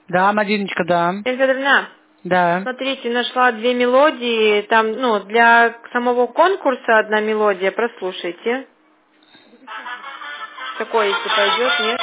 Да, Мадиночка, да. Елена Федоровна, Да. смотрите, нашла две мелодии. Там, для самого конкурса одна мелодия. Прослушайте. Такое, если пойдет, нет?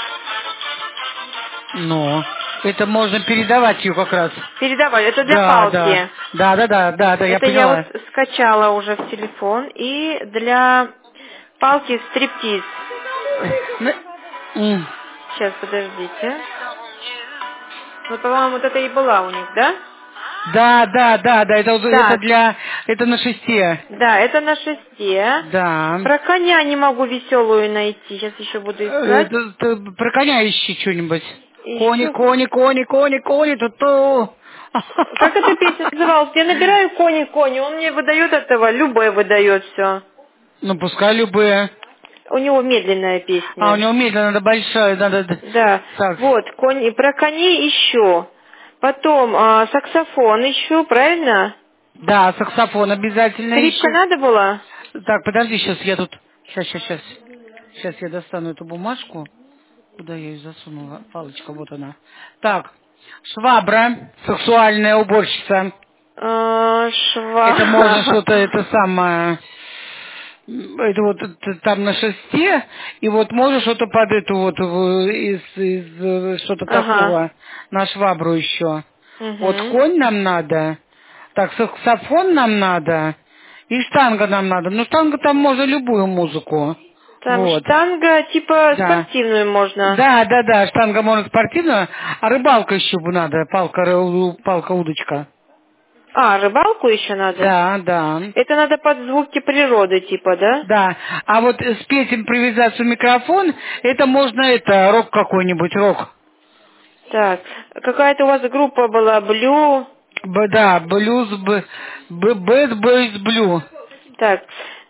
Ну, это можно передавать ее как раз. Передавай, это для Да, да. палки. Да, я Это я вот поняла. скачала уже в телефон. И для палки стриптиз. Ну, Сейчас, подождите. Вот, по-моему, вот это и была у них, да? Да, это Так, для, это на шесте. да, это на шесте. Да. Про коня не могу веселую найти. Сейчас еще буду искать. Про коня ищи что-нибудь. Кони, Ищу. кони, кони, кони, кони, ту-ту. Как эта песня называлась? Я набираю кони. Он мне выдает этого, любое выдает все. Ну, пускай любые. У него медленная А, у песня. него медленно, надо большая, надо... Да. Так, Вот, кони, про коней ищу. Потом саксофон ищу, правильно? да, саксофон обязательно Скрипка ищи. надо было? Так, подожди, сейчас я тут... Сейчас. Сейчас я достану эту бумажку. Куда я ее засунула? Палочка, вот она. Так, швабра, сексуальная уборщица. Это можно что-то, это самое... Это вот там на шесте, и вот можешь что-то под эту вот что-то Ага. такого на швабру еще. Вот Угу. конь нам надо, так саксофон нам надо, и штанга нам надо. Ну штанга там можно любую музыку. Там Вот, штанга, типа да. спортивную можно. Да, штанга можно спортивная, а рыбалка еще бы надо, палка-удочка. Рыбалку еще надо? Да. Это надо под звуки природы, типа, да? Да, а вот спеть импровизацию микрофон, это можно, это, рок какой-нибудь, рок. Так, какая-то у вас группа была, Блю. Да, блюз, bad boys blue. Так,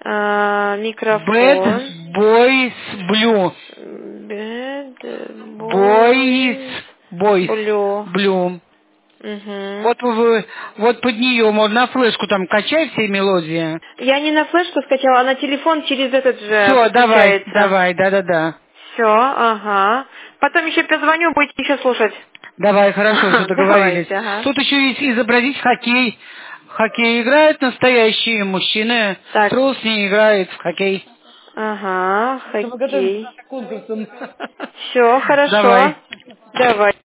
Bad микрофон. boys blue. Bad Boys, Boys boys, Blue. blue. Угу. Вот под нее можно на флешку там качать все мелодии. Я не на флешку скачала, а на телефон через этот же Все, подключается. да. Все, ага. Потом еще позвоню, будете еще слушать. Давай, хорошо, все договорились. Давайте, ага. Тут еще есть изобразить хоккей. В хоккей играют настоящие мужчины. Так, Трус не играет в хоккей. ага, Чтобы готовиться хоккей. к конкурсам. Все, хорошо. Давай. Давай.